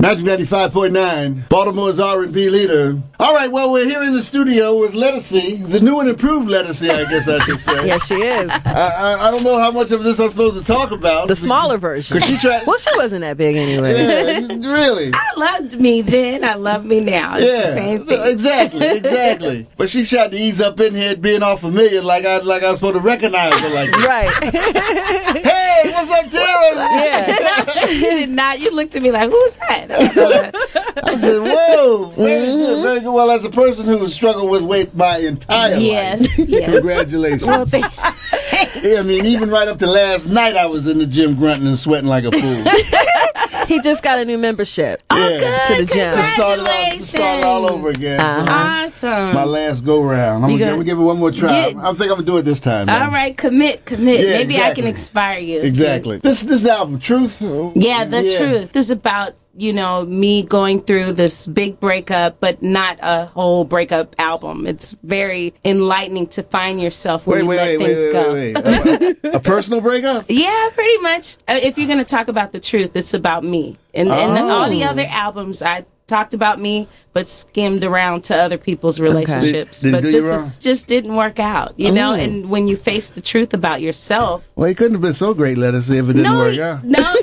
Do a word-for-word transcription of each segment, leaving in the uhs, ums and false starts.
Magic ninety-five point nine, Baltimore's R and B leader. All right, well, we're here in the studio with Ledisi, the new and improved Ledisi, I guess I should say. Yes, she is. I, I, I don't know how much of this I'm supposed to talk about. The smaller version. She tried, well, she wasn't that big anyway. Yeah, really. I loved me then. I love me now. It's yeah, the same thing. Exactly, exactly. But she tried to ease up in here being all familiar, like I like I was supposed to recognize her like that. Right. Hey, what's up, Tara? Yeah. You did not. You looked at me like, who's that? I said, whoa, very mm-hmm. good, very good. Well, as a person who has struggled with weight my entire yes, life, yes. Congratulations. Well, thank yeah, I mean, even right up to last night, I was in the gym grunting and sweating like a fool. He just got a new membership oh, yeah. good. to the gym. To start it all, to start it all over again. Uh-huh. So awesome. My last go round. I'm going to give it one more try. Get, I think I'm going to do it this time. All though. right, commit, commit. Yeah, Maybe exactly. I can inspire you. Exactly. So. This this album, Truth. Yeah, The yeah. Truth. This is about, you know, me going through this big breakup, but not a whole breakup album. It's very enlightening to find yourself when wait, you wait, let wait, things wait, go. Wait, wait, wait. a, a personal breakup? Yeah, pretty much. If you're going to talk about the truth, it's about me. And, oh. and all the other albums, I talked about me, but skimmed around to other people's relationships. Okay. Did, did but this is, just didn't work out, you oh. know? And when you face the truth about yourself. Well, it couldn't have been so great, let us see, if it didn't no, work out. No.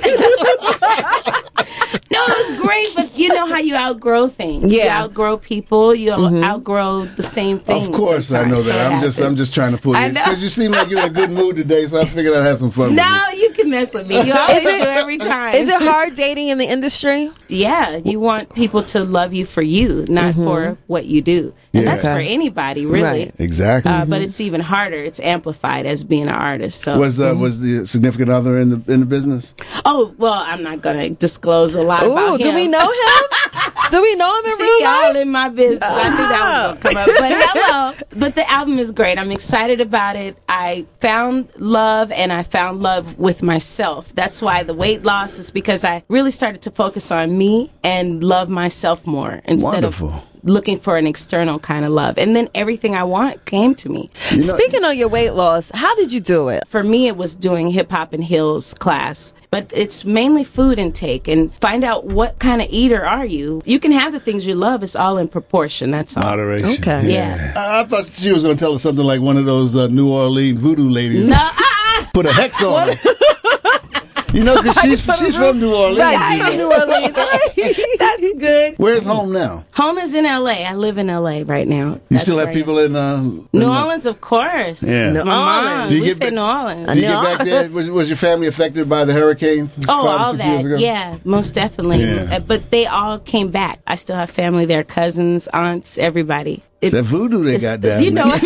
No, it was great, but you know how you outgrow things. Yeah. You outgrow people. You mm-hmm. outgrow the same things. Of course, sometimes. I know that. So I'm just, I'm just trying to pull you because you seem like you're in a good mood today, so I figured I'd have some fun. No, with you. you can mess with me. You always do every time. Is it hard dating in the industry? Yeah, you want people to love you for you, not mm-hmm. for what you do, and yeah. that's for anybody, really. Right. Exactly. Uh, mm-hmm. But it's even harder. It's amplified as being an artist. So was uh, mm-hmm. was the significant other in the in the business? Oh well, I'm not gonna disclose a lot Ooh, about him. Do we know him? Do we know him in See, real life? y'all in my business. I knew that was gonna come up. But hello. But the album is great. I'm excited about it. I found love, and I found love with myself. That's why the weight loss is because I really started to focus on me and love myself more instead Wonderful. of looking for an external kind of love. And then everything I want came to me. You know, Speaking of your weight loss, how did you do it? For me, it was doing hip hop and heels class. But it's mainly food intake and find out what kind of eater are you. You can have the things you love. It's all in proportion. That's all. Moderation. Okay. Yeah. I, I thought she was going to tell us something like one of those uh, New Orleans voodoo ladies. No. Uh-uh. Put a hex on her. You know, because she's, she's from New Orleans. Right, she's New Orleans. That's good. Where's home now? Home is in L A. I live in L A right now. You That's still have right. people in uh, New Orleans, of course. Yeah. New Orleans. We say New Orleans. Did you get back there? Was, was your family affected by the hurricane? Oh, five all or six years ago? that. Yeah, most definitely. Yeah. But they all came back. I still have family there, cousins, aunts, everybody. It's that voodoo they got down You there. know.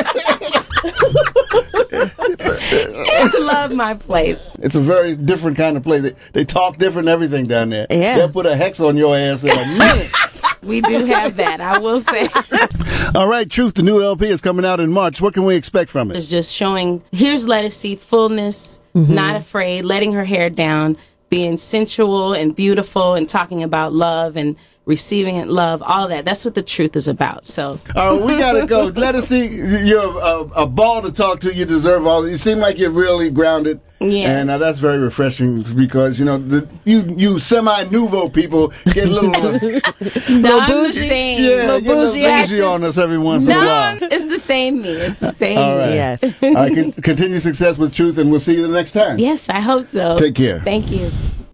I love my place. It's a very different kind of place. They, they talk different and everything down there. Yeah. They'll put a hex on your ass in a minute. We do have that, I will say. All right, Truth, the new L P is coming out in March. What can we expect from it? It's just showing, here's Ledisi, fullness, mm-hmm. not afraid, letting her hair down, being sensual and beautiful and talking about love and receiving it, love, all that. That's what the truth is about. So, uh, we gotta go. Ledisi, you're a, a ball to talk to. You deserve all. You seem like you're really grounded. Yeah, and uh, that's very refreshing because you know the, you you semi nouveau people get a little no, little bougie, yeah, little get a little bougie on us every once no, in a while. It's the same me. It's the same. All right. Me. Yes. All right. Continue success with Truth, and we'll see you the next time. Yes, I hope so. Take care. Thank you.